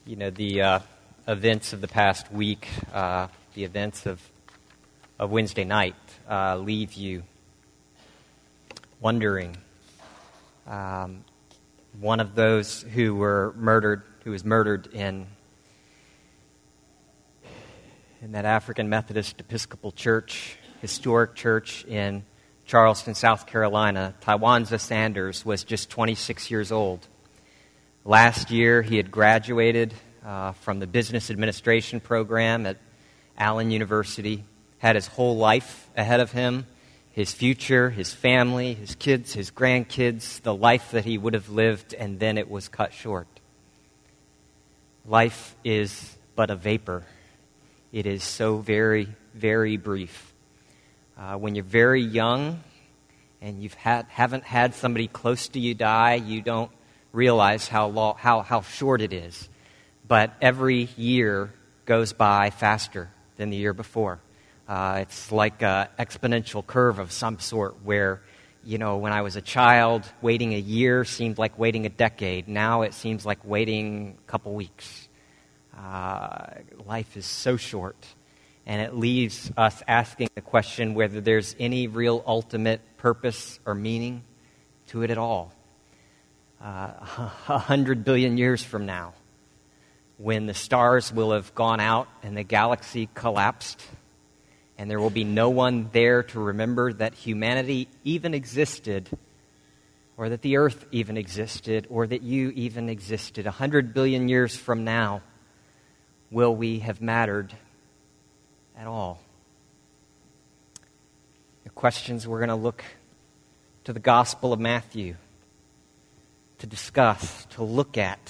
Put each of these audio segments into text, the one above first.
The events of the past week, the events of Wednesday night, leave you wondering. One of those who was murdered in that African Methodist Episcopal Church, historic church in Charleston, South Carolina, Tywanza Sanders, was just 26 years old. Last year, he had graduated from the business administration program at Allen University, had his whole life ahead of him, his future, his family, his kids, his grandkids, the life that he would have lived, and then it was cut short. Life is but a vapor. It is so very, very brief. When you're very young and you haven't had somebody close to you die, you don't realize how short it is. But every year goes by faster than the year before. It's like an exponential curve of some sort where, when I was a child, waiting a year seemed like waiting a decade. Now it seems like waiting a couple weeks. Life is so short, and it leaves us asking the question whether there's any real ultimate purpose or meaning to it at all. 100 billion years from now, when the stars will have gone out and the galaxy collapsed, and there will be no one there to remember that humanity even existed, or that the earth even existed, or that you even existed. 100 billion years from now, will we have mattered at all? The questions we're going to look to the Gospel of Matthew to discuss, to look at,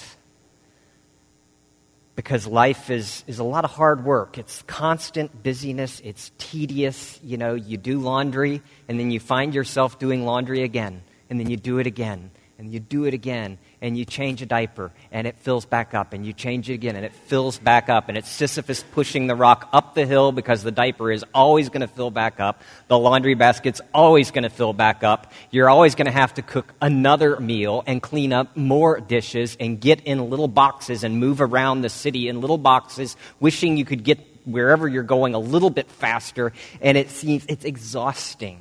because life is a lot of hard work. It's constant busyness. It's tedious. You do laundry, and then you find yourself doing laundry again, and then you do it again, and you do it again, and you change a diaper, and it fills back up, and you change it again, and it fills back up, and it's Sisyphus pushing the rock up the hill because the diaper is always going to fill back up. The laundry basket's always going to fill back up. You're always going to have to cook another meal and clean up more dishes and get in little boxes and move around the city in little boxes, wishing you could get wherever you're going a little bit faster, and it seems it's exhausting.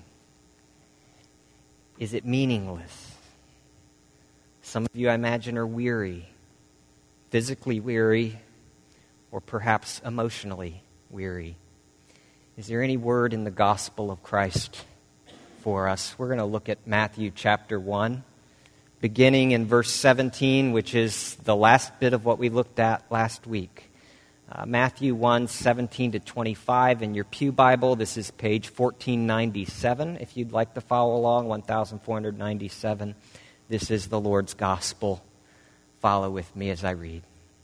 Is it meaningless? Some of you, I imagine, are weary, physically weary, or perhaps emotionally weary. Is there any word in the gospel of Christ for us? We're going to look at Matthew chapter 1, beginning in verse 17, which is the last bit of what we looked at last week. Matthew 1, 17 to 25 in your Pew Bible. This is page 1497, if you'd like to follow along, 1497. This is the Lord's gospel. Follow with me as I read.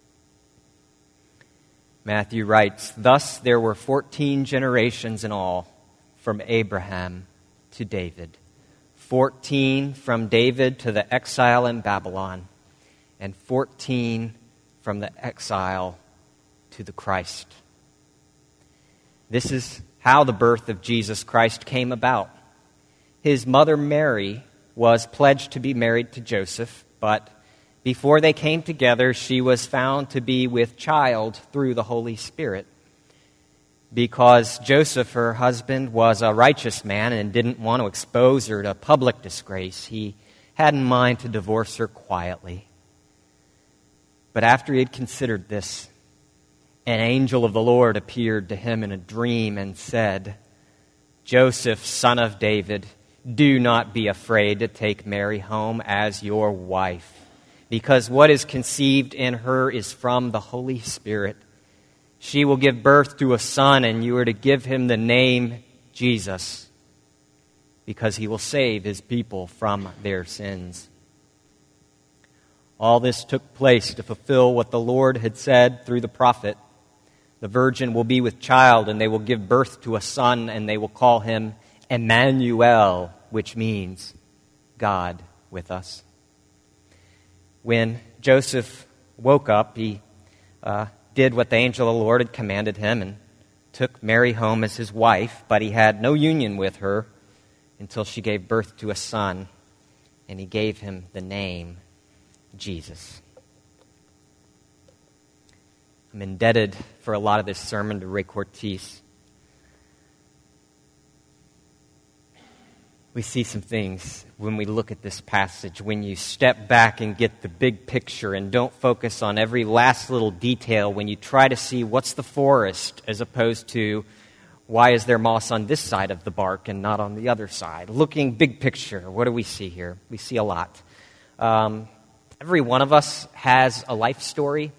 Matthew writes, "Thus there were 14 generations in all, from Abraham to David. 14 from David to the exile in Babylon, and 14 from the exile to the Christ." This is how the birth of Jesus Christ came about. His mother Mary was pledged to be married to Joseph, but before they came together, she was found to be with child through the Holy Spirit. Because Joseph, her husband, was a righteous man and didn't want to expose her to public disgrace, he had in mind to divorce her quietly. But after he had considered this, an angel of the Lord appeared to him in a dream and said, "Joseph, son of David, do not be afraid to take Mary home as your wife, because what is conceived in her is from the Holy Spirit. She will give birth to a son, and you are to give him the name Jesus, because he will save his people from their sins." All this took place to fulfill what the Lord had said through the prophet. "The virgin will be with child, and they will give birth to a son, and they will call him Emmanuel," which means God with us. When Joseph woke up, he did what the angel of the Lord had commanded him and took Mary home as his wife, but he had no union with her until she gave birth to a son, and he gave him the name Jesus. I'm indebted for a lot of this sermon to Ray Cortese. We see some things when we look at this passage, when you step back and get the big picture and don't focus on every last little detail, when you try to see what's the forest as opposed to why is there moss on this side of the bark and not on the other side. Looking big picture, what do we see here? We see a lot. Every one of us has a life story.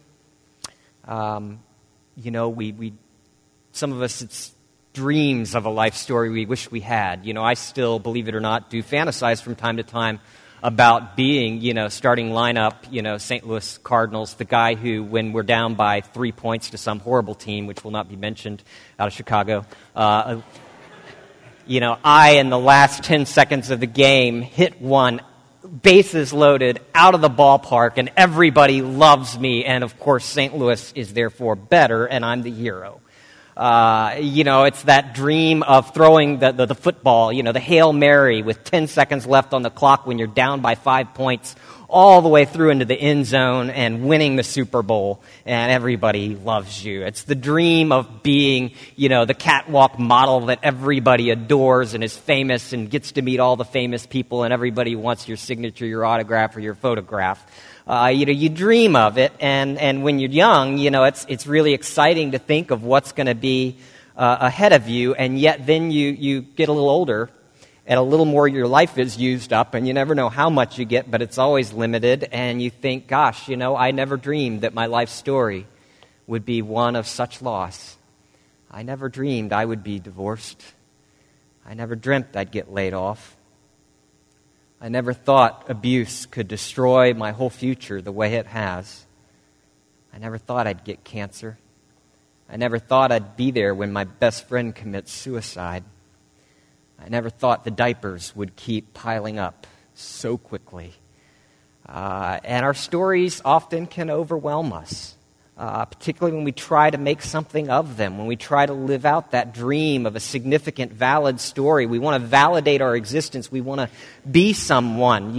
We some of us, it's dreams of a life story we wish we had. I still, believe it or not, do fantasize from time to time about being, starting lineup, St. Louis Cardinals, the guy who, when we're down by 3 points to some horrible team, which will not be mentioned, out of Chicago, I, in the last 10 seconds of the game, hit one, bases loaded, out of the ballpark, and everybody loves me, and of course St. Louis is therefore better, and I'm the hero. It's that dream of throwing the football, the Hail Mary with 10 seconds left on the clock when you're down by 5 points, all the way through into the end zone and winning the Super Bowl, and everybody loves you. It's the dream of being, the catwalk model that everybody adores and is famous and gets to meet all the famous people, and everybody wants your signature, your autograph, or your photograph. You dream of it, and when you're young, it's really exciting to think of what's going to be ahead of you, and yet then you get a little older, and a little more your life is used up, and you never know how much you get, but it's always limited, and you think, gosh, I never dreamed that my life story would be one of such loss. I never dreamed I would be divorced. I never dreamt I'd get laid off. I never thought abuse could destroy my whole future the way it has. I never thought I'd get cancer. I never thought I'd be there when my best friend commits suicide. I never thought the diapers would keep piling up so quickly. And our stories often can overwhelm us, particularly when we try to make something of them, when we try to live out that dream of a significant, valid story. We want to validate our existence. We want to be someone,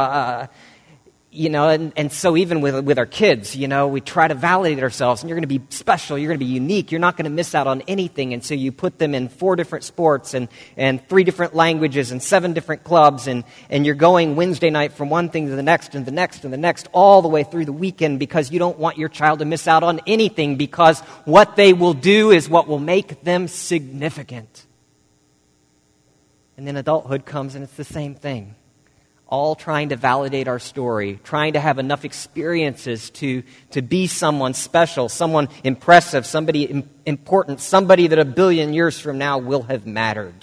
and so even with our kids, we try to validate ourselves, and you're going to be special, you're going to be unique, you're not going to miss out on anything, and so you put them in 4 different sports and 3 different languages and 7 different clubs, and you're going Wednesday night from one thing to the next and the next and the next, all the way through the weekend, because you don't want your child to miss out on anything, because what they will do is what will make them significant. And then adulthood comes, and it's the same thing. All trying to validate our story, trying to have enough experiences to be someone special, someone impressive, somebody important, somebody that 1 billion years from now will have mattered.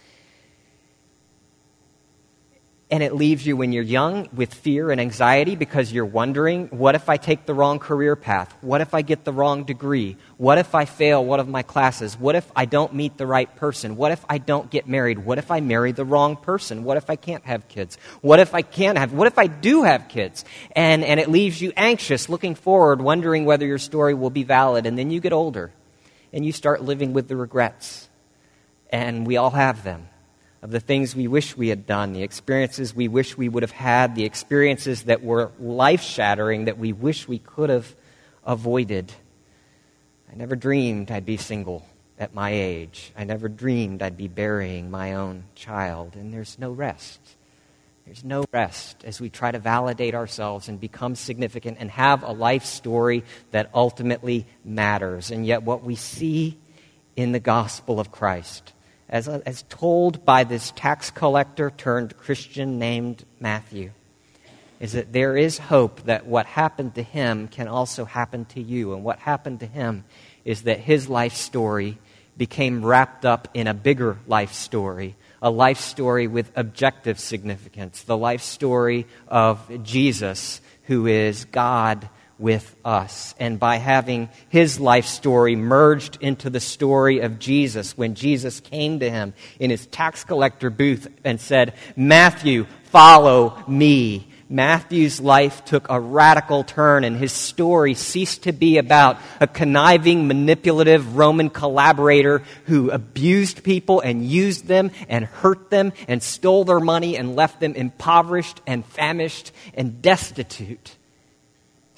And it leaves you when you're young with fear and anxiety because you're wondering, what if I take the wrong career path? What if I get the wrong degree? What if I fail one of my classes? What if I don't meet the right person? What if I don't get married? What if I marry the wrong person? What if I can't have kids? What if I do have kids? And it leaves you anxious, looking forward, wondering whether your story will be valid. And then you get older and you start living with the regrets. And we all have them. Of the things we wish we had done, the experiences we wish we would have had, the experiences that were life-shattering that we wish we could have avoided. I never dreamed I'd be single at my age. I never dreamed I'd be burying my own child. And there's no rest. There's no rest as we try to validate ourselves and become significant and have a life story that ultimately matters. And yet what we see in the gospel of Christ, as told by this tax collector turned Christian named Matthew, is that there is hope that what happened to him can also happen to you. And what happened to him is that his life story became wrapped up in a bigger life story, a life story with objective significance, the life story of Jesus, who is God with us. And by having his life story merged into the story of Jesus, when Jesus came to him in his tax collector booth and said, "Matthew, follow me," Matthew's life took a radical turn, and his story ceased to be about a conniving, manipulative Roman collaborator who abused people and used them and hurt them and stole their money and left them impoverished and famished and destitute.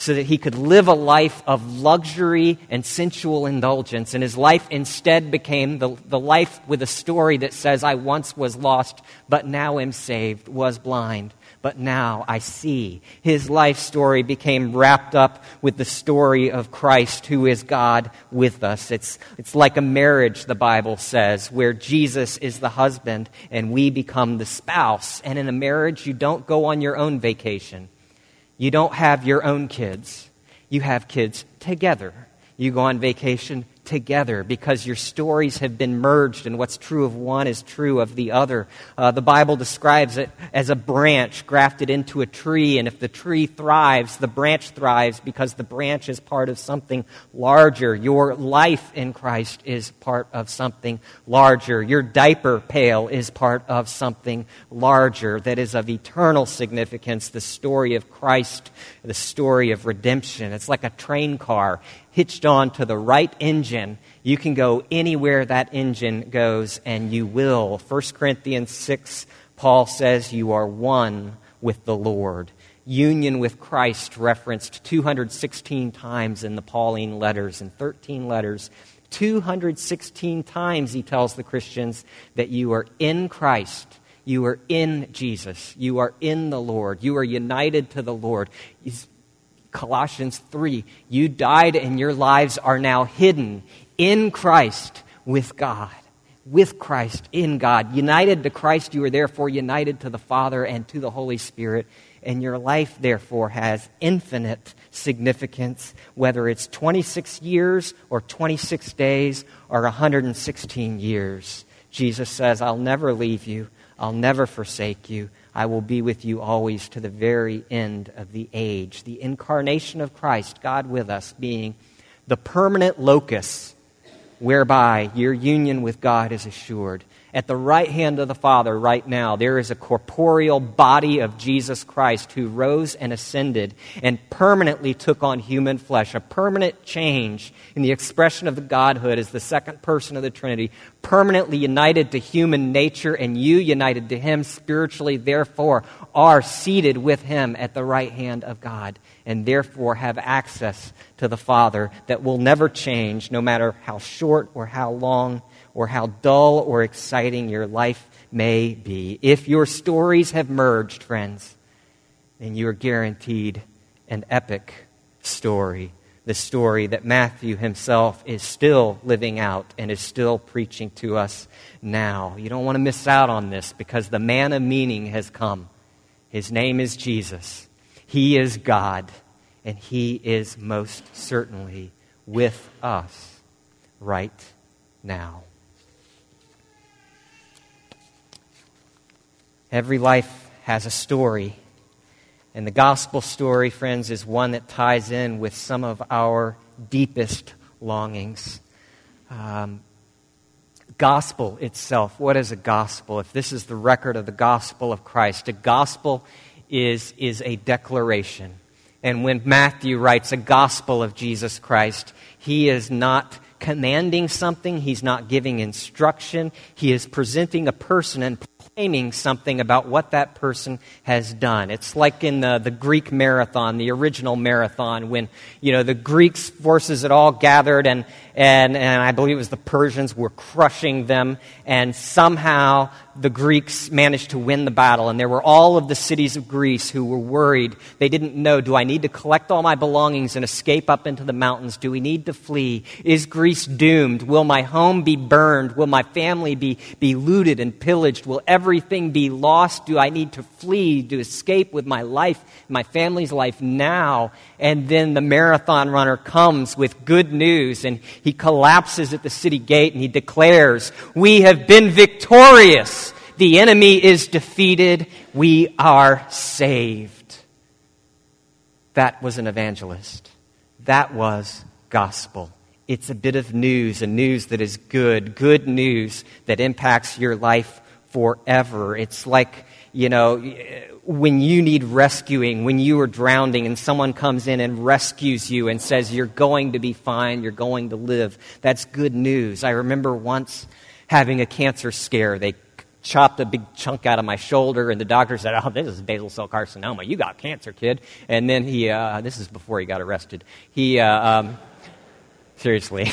so that he could live a life of luxury and sensual indulgence. And his life instead became the life with a story that says, I once was lost, but now am saved, was blind, but now I see. His life story became wrapped up with the story of Christ, who is God with us. It's like a marriage, the Bible says, where Jesus is the husband and we become the spouse. And in a marriage, you don't go on your own vacation. You don't have your own kids. You have kids together. You go on vacation together because your stories have been merged, and what's true of one is true of the other. The Bible describes it as a branch grafted into a tree, and if the tree thrives, the branch thrives because the branch is part of something larger. Your life in Christ is part of something larger. Your diaper pail is part of something larger that is of eternal significance, the story of Christ, the story of redemption. It's like a train car hitched on to the right engine. You can go anywhere that engine goes, and you will. 1 Corinthians 6, Paul says you are one with the Lord. Union with Christ referenced 216 times in the Pauline letters, in 13 letters. 216 times he tells the Christians that you are in Christ. You are in Jesus. You are in the Lord. You are united to the Lord. Colossians 3, you died and your lives are now hidden in Christ with God. With Christ in God. United to Christ, you are therefore united to the Father and to the Holy Spirit. And your life, therefore, has infinite significance, whether it's 26 years or 26 days or 116 years. Jesus says, I'll never leave you. I'll never forsake you. I will be with you always to the very end of the age. The incarnation of Christ, God with us, being the permanent locus whereby your union with God is assured. At the right hand of the Father right now, there is a corporeal body of Jesus Christ who rose and ascended and permanently took on human flesh. A permanent change in the expression of the Godhood as the second person of the Trinity, permanently united to human nature, and you united to Him spiritually, therefore are seated with Him at the right hand of God, and therefore have access to the Father that will never change, no matter how short or how long or how dull or exciting your life may be. If your stories have merged, friends, then you are guaranteed an epic story. The story that Matthew himself is still living out and is still preaching to us now. You don't want to miss out on this because the man of meaning has come. His name is Jesus. He is God, and He is most certainly with us right now. Every life has a story, and the gospel story, friends, is one that ties in with some of our deepest longings. Gospel itself, what is a gospel? If this is the record of the gospel of Christ, a gospel is a declaration. And when Matthew writes a gospel of Jesus Christ, he is not commanding something, he's not giving instruction, he is presenting a person and proclaiming something about what that person has done. It's like in the Greek marathon, the original marathon, when the Greeks forces had all gathered and I believe it was the Persians were crushing them, and somehow the Greeks managed to win the battle, and there were all of the cities of Greece who were worried. They didn't know, do I need to collect all my belongings and escape up into the mountains? Do we need to flee? Is Greece doomed? Will my home be burned? Will my family be looted and pillaged? Will everything be lost? Do I need to flee, to escape with my life, my family's life now? And then the marathon runner comes with good news, and he collapses at the city gate and he declares, we have been victorious. The enemy is defeated. We are saved. That was an evangelist. That was gospel. It's a bit of news, a news that is good news that impacts your life forever. It's like, when you need rescuing, when you are drowning and someone comes in and rescues you and says, you're going to be fine, you're going to live. That's good news. I remember once having a cancer scare. They chopped a big chunk out of my shoulder, and the doctor said, "Oh, this is basal cell carcinoma. You got cancer, kid." And then this is before he got arrested. Seriously,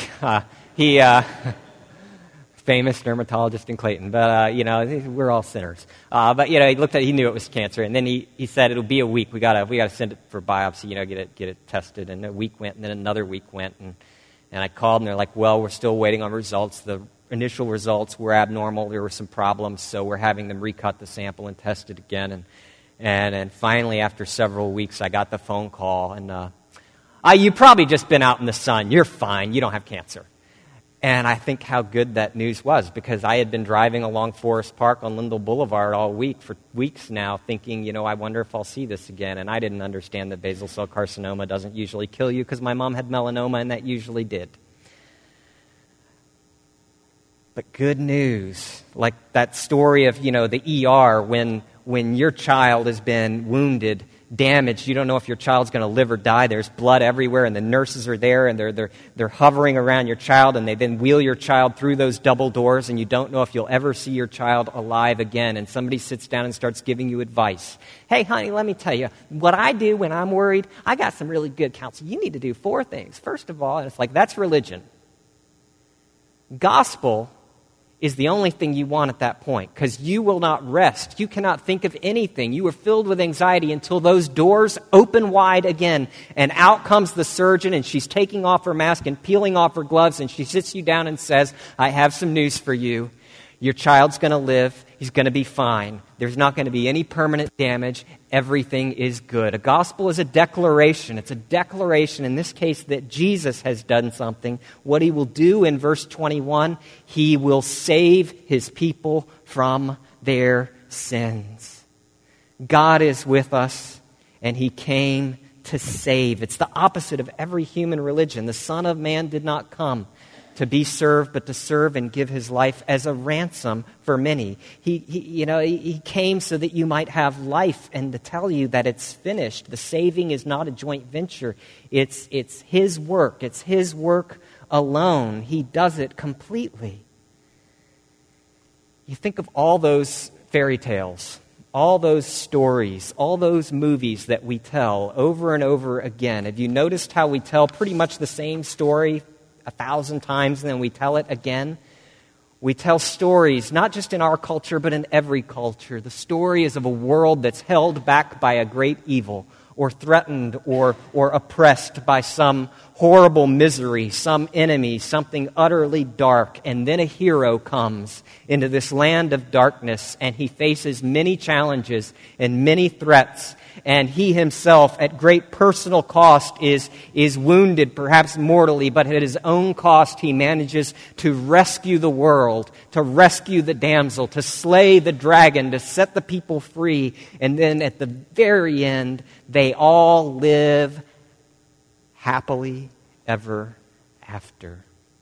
famous dermatologist in Clayton, but, we're all sinners. But, he looked at it, he knew it was cancer, and then he said, "It'll be a week. We gotta send it for biopsy, get it tested." And a week went, and then another week went, and I called, and they're like, "Well, we're still waiting on results. The initial results were abnormal. There were some problems, so we're having them recut the sample and test it again." And finally, after several weeks, I got the phone call, and "You've probably just been out in the sun. You're fine. You don't have cancer." And I think how good that news was, because I had been driving along Forest Park on Lindell Boulevard all week for weeks now, thinking, I wonder if I'll see this again. And I didn't understand that basal cell carcinoma doesn't usually kill you, because my mom had melanoma, and that usually did. But good news, like that story of, the ER, when your child has been wounded, damaged, you don't know if your child's going to live or die. There's blood everywhere, and the nurses are there, and they're hovering around your child, and they then wheel your child through those double doors, and you don't know if you'll ever see your child alive again. And somebody sits down and starts giving you advice. "Hey, honey, let me tell you, what I do when I'm worried, I got some really good counsel. You need to do 4 things. First of all," and it's like, that's religion. Gospel is the only thing you want at that point, because you will not rest. You cannot think of anything. You are filled with anxiety until those doors open wide again, and out comes the surgeon, and she's taking off her mask and peeling off her gloves, and she sits you down and says, "I have some news for you. Your child's going to live. He's going to be fine. There's not going to be any permanent damage. Everything is good." A gospel is a declaration. It's a declaration, in this case, that Jesus has done something. What he will do in verse 21, he will save his people from their sins. God is with us, and he came to save. It's the opposite of every human religion. The Son of Man did not come to be served, but to serve and give his life as a ransom for many. He came so that you might have life, and to tell you that it's finished. The saving is not a joint venture. It's his work. It's his work alone. He does it completely. You think of all those fairy tales, all those stories, all those movies that we tell over and over again. Have you noticed how we tell pretty much the same story 1,000 times, and then we tell it again? We tell stories, not just in our culture, but in every culture. The story is of a world that's held back by a great evil, or threatened or oppressed by some horrible misery, some enemy, something utterly dark. And then a hero comes into this land of darkness, and he faces many challenges and many threats. And he himself, at great personal cost, is wounded, perhaps mortally, but at his own cost, he manages to rescue the world, to rescue the damsel, to slay the dragon, to set the people free. And then at the very end, they all live happily ever after.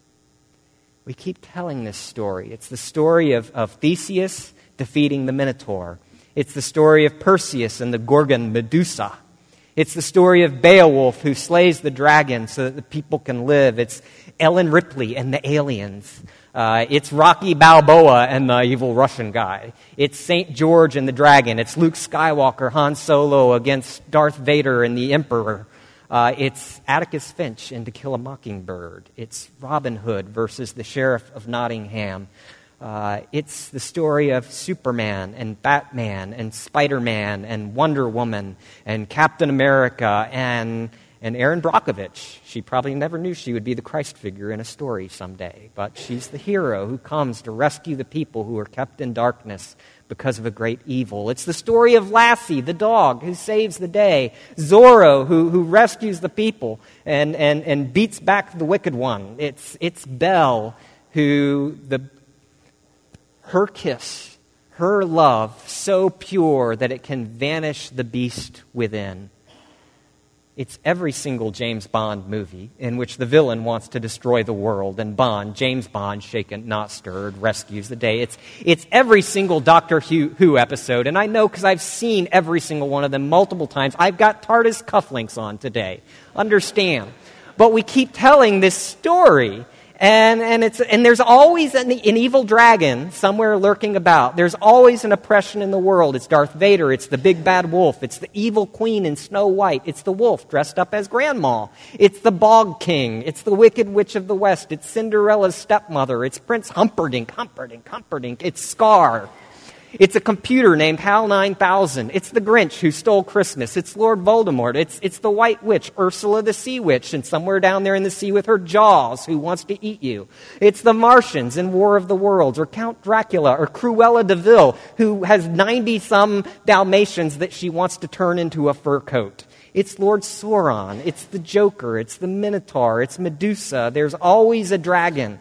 We keep telling this story. It's the story of Theseus defeating the Minotaur. It's the story of Perseus and the Gorgon Medusa. It's the story of Beowulf, who slays the dragon so that the people can live. It's Ellen Ripley and the aliens. It's Rocky Balboa and the evil Russian guy. It's St. George and the dragon. It's Luke Skywalker, Han Solo against Darth Vader and the Emperor. It's Atticus Finch in To Kill a Mockingbird. It's Robin Hood versus the Sheriff of Nottingham. It's the story of Superman and Batman and Spider-Man and Wonder Woman and Captain America and Erin Brockovich. She probably never knew she would be the Christ figure in a story someday, but she's the hero who comes to rescue the people who are kept in darkness because of a great evil. It's the story of Lassie, the dog, who saves the day. Zorro, who rescues the people and beats back the wicked one. It's Belle, who her kiss, her love, so pure that it can vanish the beast within. It's every single James Bond movie in which the villain wants to destroy the world, and James Bond, shaken, not stirred, rescues the day. It's every single Doctor Who episode, and I know because I've seen every single one of them multiple times. I've got TARDIS cufflinks on today. Understand. But we keep telling this story, And there's always an evil dragon somewhere lurking about. There's always an oppression in the world. It's Darth Vader. It's the big bad wolf. It's the evil queen in Snow White. It's the wolf dressed up as Grandma. It's the Bog King. It's the Wicked Witch of the West. It's Cinderella's stepmother. It's Prince Humperdinck. It's Scar. It's a computer named HAL 9000. It's the Grinch who stole Christmas. It's Lord Voldemort. It's the White Witch, Ursula the Sea Witch, and somewhere down there in the sea with her jaws who wants to eat you. It's the Martians in War of the Worlds, or Count Dracula, or Cruella de Vil, who has 90-some Dalmatians that she wants to turn into a fur coat. It's Lord Sauron. It's the Joker. It's the Minotaur. It's Medusa. There's always a dragon.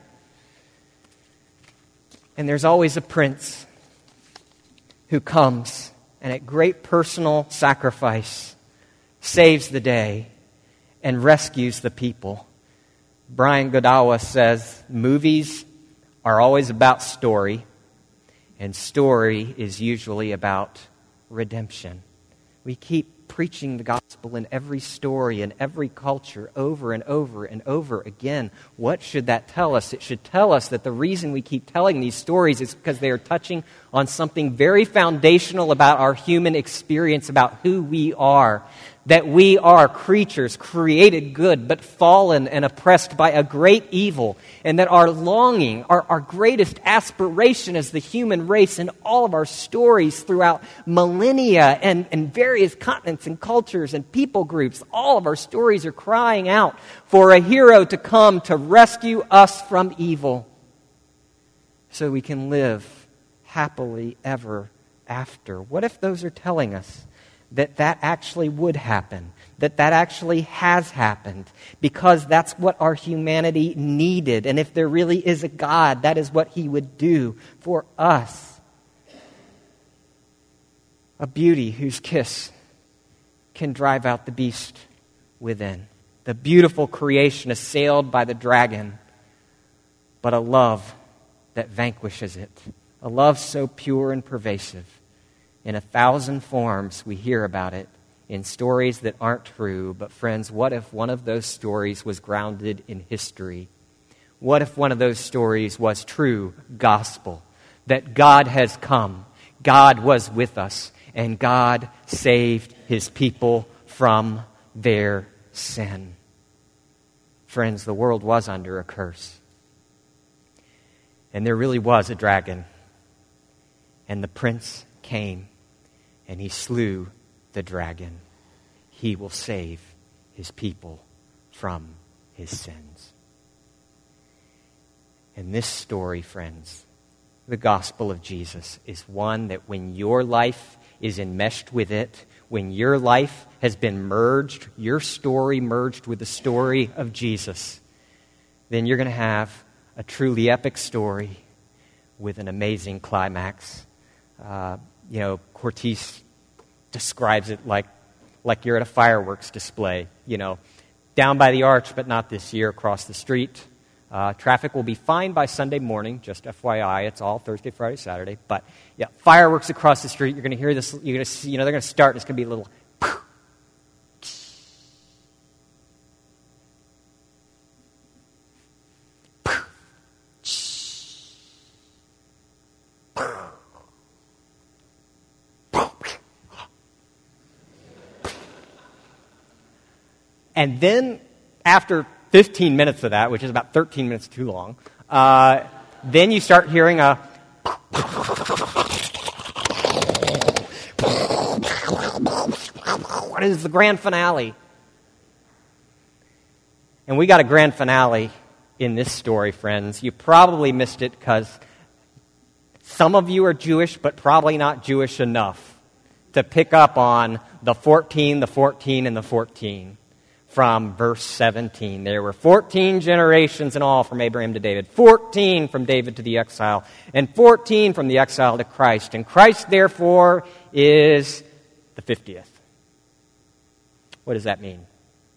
And there's always a prince who comes and at great personal sacrifice saves the day and rescues the people. Brian Godawa says, movies are always about story, and story is usually about redemption. We keep preaching the gospel in every story, in every culture, over and over and over again. What should that tell us? It should tell us that the reason we keep telling these stories is because they are touching on something very foundational about our human experience, about who we are. That we are creatures created good, but fallen and oppressed by a great evil. And that our longing, our greatest aspiration as the human race in all of our stories throughout millennia and various continents and cultures and people groups, all of our stories are crying out for a hero to come to rescue us from evil so we can live happily ever after. What if those are telling us that actually would happen, that actually has happened, because that's what our humanity needed. And if there really is a God, that is what he would do for us. A beauty whose kiss can drive out the beast within. The beautiful creation assailed by the dragon, but a love that vanquishes it. A love so pure and pervasive. In 1,000 forms, we hear about it in stories that aren't true. But friends, what if one of those stories was grounded in history? What if one of those stories was true gospel? That God has come, God was with us, and God saved his people from their sin. Friends, the world was under a curse. And there really was a dragon. And the prince came, and he slew the dragon. He will save his people from his sins. And this story, friends, the gospel of Jesus, is one that when your life is enmeshed with it, when your life has been merged, your story merged with the story of Jesus, then you're going to have a truly epic story with an amazing climax. Cortese describes it like you're at a fireworks display, down by the arch, but not this year, across the street. Traffic will be fine by Sunday morning, just FYI. It's all Thursday, Friday, Saturday. But yeah, fireworks across the street. You're going to hear this. You're going to see, they're going to start. It's going to be a little. And then, after 15 minutes of that, which is about 13 minutes too long, then you start hearing a... What is the grand finale? And we got a grand finale in this story, friends. You probably missed it because some of you are Jewish, but probably not Jewish enough to pick up on the 14, and the 14. From verse 17. There were 14 generations in all from Abraham to David, 14 from David to the exile, and 14 from the exile to Christ. And Christ, therefore, is the 50th. What does that mean?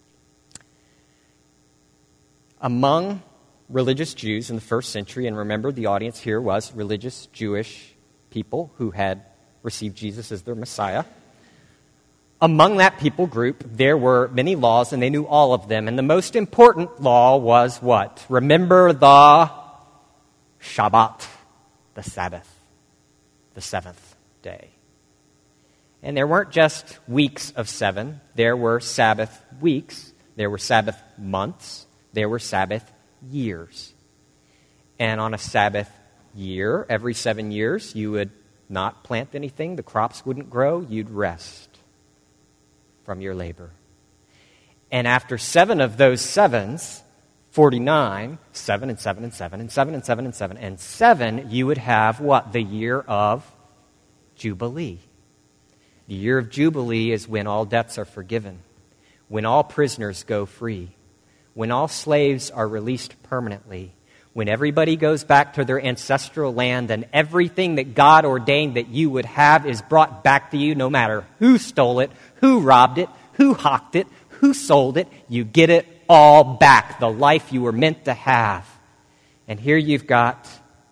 Among religious Jews in the first century, and remember the audience here was religious Jewish people who had received Jesus as their Messiah, Among that people group, there were many laws, and they knew all of them. And the most important law was what? Remember the Shabbat, the Sabbath, the seventh day. And there weren't just weeks of 7. There were Sabbath weeks. There were Sabbath months. There were Sabbath years. And on a Sabbath year, every 7 years, you would not plant anything. The crops wouldn't grow. You'd rest from your labor. And after 7 of those 7s, 49, 7 and 7 and 7 and 7 and 7 and 7 and 7, you would have what? The year of Jubilee. The year of Jubilee is when all debts are forgiven, when all prisoners go free, when all slaves are released permanently, when everybody goes back to their ancestral land and everything that God ordained that you would have is brought back to you, no matter who stole it, who robbed it, who hawked it, who sold it, you get it all back, the life you were meant to have. And here you've got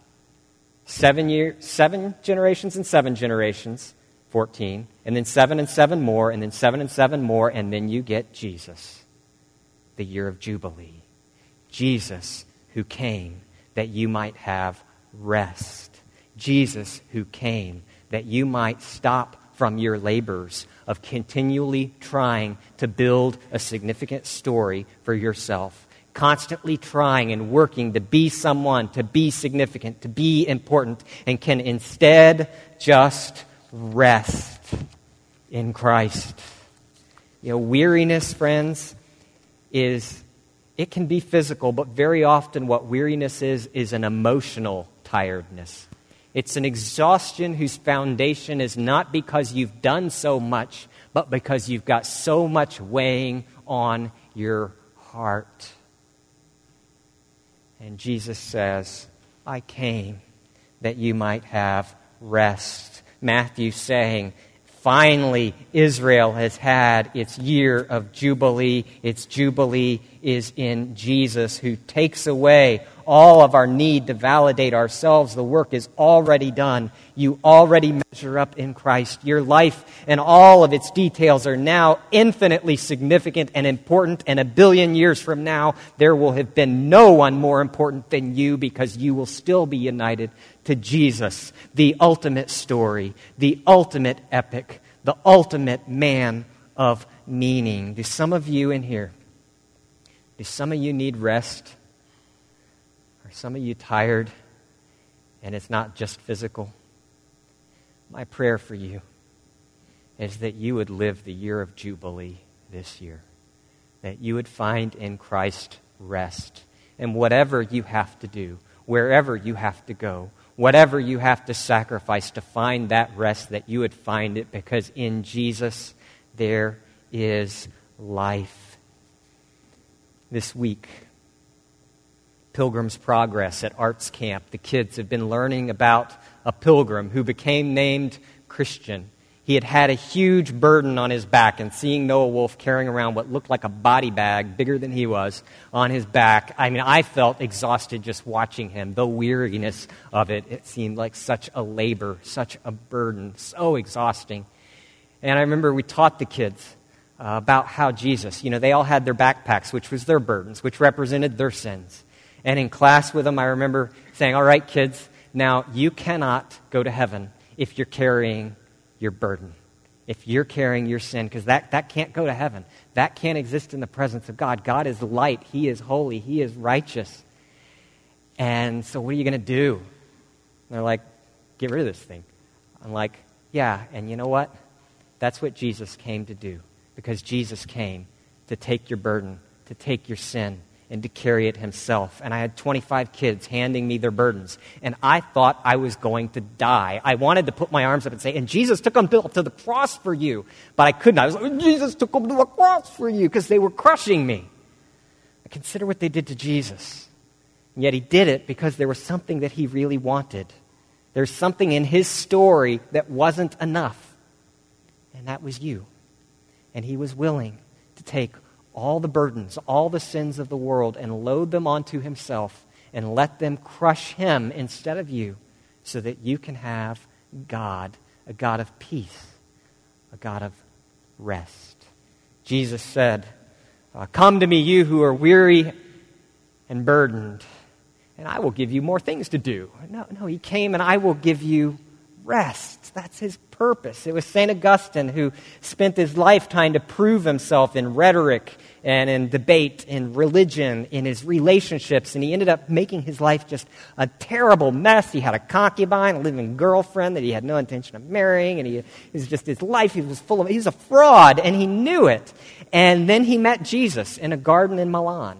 7 generations and 7 generations, 14, and then 7 and 7 more, and then 7 and 7 more, and then you get Jesus, the year of Jubilee. Jesus who came that you might have rest. Jesus who came that you might stop from your labors of continually trying to build a significant story for yourself, constantly trying and working to be someone, to be significant, to be important, and can instead just rest in Christ. Weariness, friends, it can be physical, but very often what weariness is an emotional tiredness. It's an exhaustion whose foundation is not because you've done so much, but because you've got so much weighing on your heart. And Jesus says, I came that you might have rest. Matthew saying, finally, Israel has had its year of Jubilee. Its Jubilee is in Jesus, who takes away all of our need to validate ourselves. The work is already done. You already measure up in Christ. Your life and all of its details are now infinitely significant and important, and 1 billion years from now, there will have been no one more important than you, because you will still be united to Jesus, the ultimate story, the ultimate epic, the ultimate man of meaning. Do some of you in here, do some of you need rest? Are some of you tired, and it's not just physical? My prayer for you is that you would live the year of Jubilee this year, that you would find in Christ rest. And whatever you have to do, wherever you have to go, whatever you have to sacrifice to find that rest, that you would find it, because in Jesus there is life. This week, Pilgrim's Progress at Arts Camp, the kids have been learning about a pilgrim who became named Christian. He had had a huge burden on his back, and seeing Noah Wolf carrying around what looked like a body bag, bigger than he was, on his back, I felt exhausted just watching him. The weariness of it, it seemed like such a labor, such a burden, so exhausting. And I remember we taught the kids about how Jesus, they all had their backpacks, which was their burdens, which represented their sins. And in class with them, I remember saying, all right, kids, now you cannot go to heaven if you're carrying your burden, if you're carrying your sin, because that can't go to heaven. That can't exist in the presence of God. God is light. He is holy. He is righteous. And so what are you going to do? And they're like, get rid of this thing. I'm like, yeah, and you know what? That's what Jesus came to do, because Jesus came to take your burden, to take your sin, and to carry it himself. And I had 25 kids handing me their burdens. And I thought I was going to die. I wanted to put my arms up and say, and Jesus took them to the cross for you. But I couldn't. I was like, Jesus took them to the cross for you, because they were crushing me. I consider what they did to Jesus. And yet he did it because there was something that he really wanted. There's something in his story that wasn't enough. And that was you. And he was willing to take all the burdens, all the sins of the world, and load them onto himself and let them crush him instead of you, so that you can have God, a God of peace, a God of rest. Jesus said, "Come to me, you who are weary and burdened, and I will give you more things to do." No, he came and I will give you rest. That's his purpose. It was St. Augustine who spent his life trying to prove himself in rhetoric and in debate, in religion, in his relationships, and he ended up making his life just a terrible mess. He had a concubine, a living girlfriend that he had no intention of marrying, and it was just his life, he was a fraud, and he knew it. And then he met Jesus in a garden in Milan.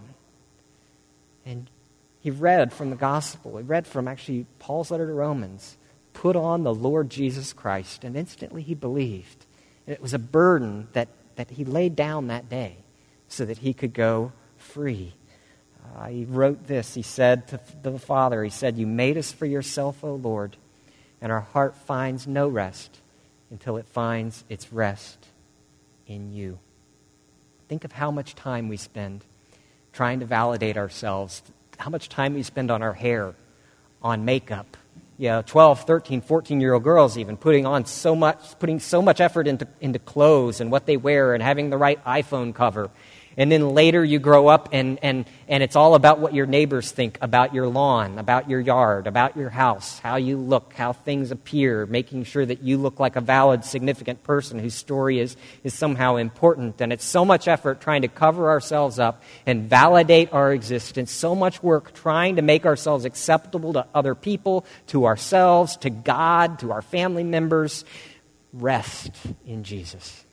And he read from the gospel. He read from actually Paul's letter to Romans. Put on the Lord Jesus Christ. And instantly he believed. And it was a burden that he laid down that day so that he could go free. He wrote this. He said to the Father, he said, "You made us for yourself, O Lord, and our heart finds no rest until it finds its rest in you." Think of how much time we spend trying to validate ourselves, how much time we spend on our hair, on makeup. 12, 13, 14-year-old girls even putting so much effort into clothes and what they wear and having the right iPhone cover. And then later you grow up and it's all about what your neighbors think about your lawn, about your yard, about your house, how you look, how things appear, making sure that you look like a valid, significant person whose story is somehow important. And it's so much effort trying to cover ourselves up and validate our existence, so much work trying to make ourselves acceptable to other people, to ourselves, to God, to our family members. Rest in Jesus.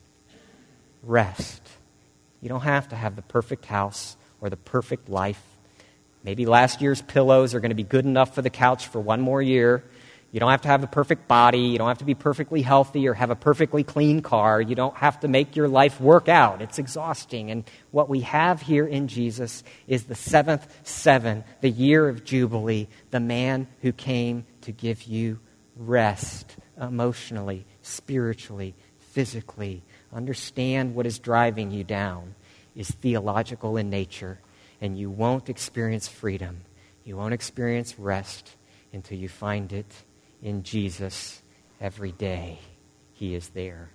Rest. You don't have to have the perfect house or the perfect life. Maybe last year's pillows are going to be good enough for the couch for one more year. You don't have to have a perfect body. You don't have to be perfectly healthy or have a perfectly clean car. You don't have to make your life work out. It's exhausting. And what we have here in Jesus is the seventh seven, the year of Jubilee, the man who came to give you rest emotionally, spiritually, physically. Understand what is driving you down is theological in nature, and you won't experience freedom. You won't experience rest until you find it in Jesus every day. He is there.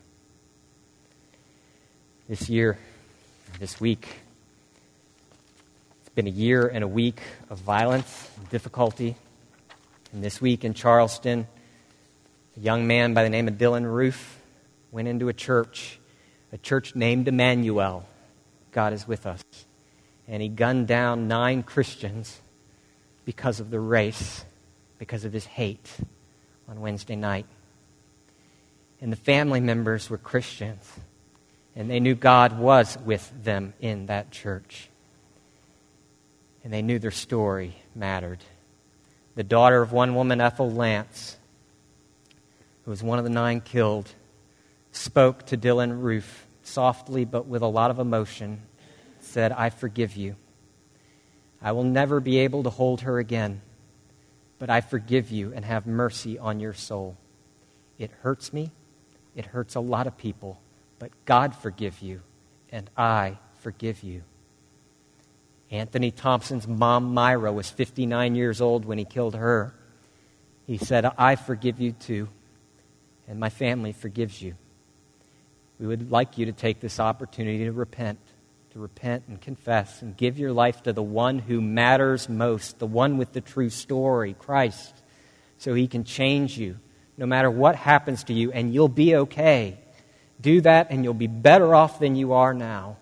This week, it's been a year and a week of violence and difficulty. And this week in Charleston, a young man by the name of Dylan Roof went into a church named Emmanuel. God is with us. And he gunned down 9 Christians because of the race, because of his hate on Wednesday night. And the family members were Christians, and they knew God was with them in that church. And they knew their story mattered. The daughter of one woman, Ethel Lance, who was one of the 9 killed, spoke to Dylan Roof softly but with a lot of emotion, said, "I forgive you. I will never be able to hold her again, but I forgive you and have mercy on your soul. It hurts me. It hurts a lot of people, but God forgive you, and I forgive you." Anthony Thompson's mom, Myra, was 59 years old when he killed her. He said, "I forgive you too, and my family forgives you. We would like you to take this opportunity to repent and confess and give your life to the one who matters most, the one with the true story, Christ, so he can change you no matter what happens to you, and you'll be okay. Do that and you'll be better off than you are now."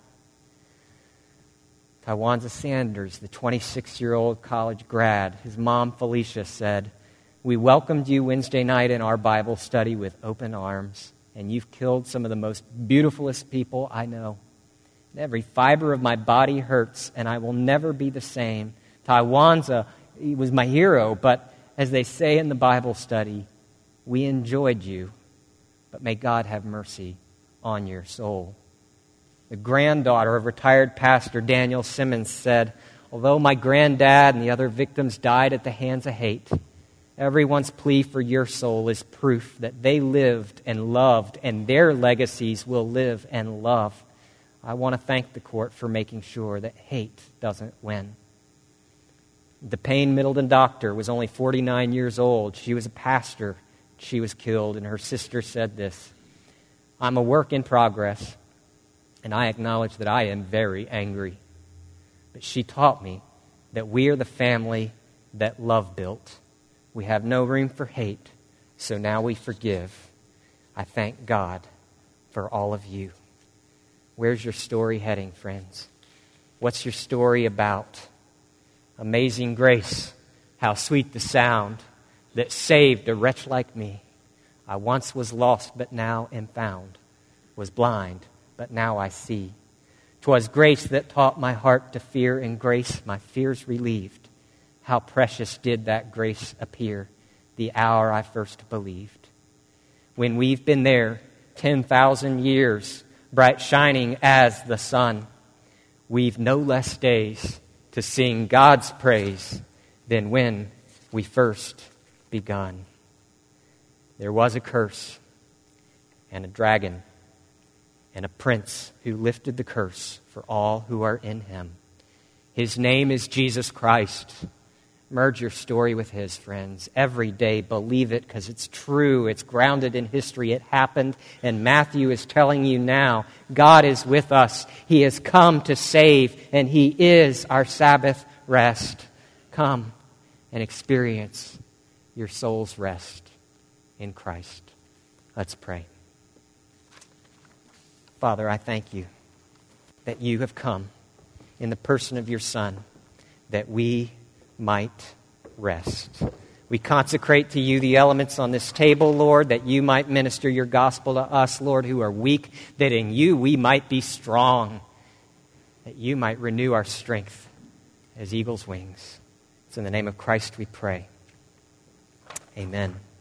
Tywanza Sanders, the 26-year-old college grad, his mom, Felicia, said, "We welcomed you Wednesday night in our Bible study with open arms. And you've killed some of the most beautifulest people I know. Every fiber of my body hurts, and I will never be the same. Tywanza, he was my hero, but as they say in the Bible study, we enjoyed you, but may God have mercy on your soul." The granddaughter of retired pastor Daniel Simmons said, "Although my granddad and the other victims died at the hands of hate, everyone's plea for your soul is proof that they lived and loved, and their legacies will live and love. I want to thank the court for making sure that hate doesn't win." DePayne Middleton Doctor was only 49 years old. She was a pastor. She was killed, and her sister said this, "I'm a work in progress. and I acknowledge that I am very angry. But she taught me that we are the family that love built. We have no room for hate, so now we forgive. I thank God for all of you. Where's your story heading, friends? What's your story about? Amazing grace, how sweet the sound that saved a wretch like me. I once was lost, but now am found. Was blind, but now I see. 'Twas grace that taught my heart to fear, and grace my fears relieved. How precious did that grace appear the hour I first believed. When we've been there 10,000 years, bright shining as the sun, we've no less days to sing God's praise than when we first begun. There was a curse and a dragon and a prince who lifted the curse for all who are in him. His name is Jesus Christ. Merge your story with his, friends. Every day, believe it because it's true. It's grounded in history. It happened, and Matthew is telling you now, God is with us. He has come to save, and he is our Sabbath rest. Come and experience your soul's rest in Christ. Let's pray. Father, I thank you that you have come in the person of your Son, that we might rest. We consecrate to you the elements on this table, Lord, that you might minister your gospel to us, Lord, who are weak, that in you we might be strong, that you might renew our strength as eagle's wings. It's in the name of Christ we pray. Amen.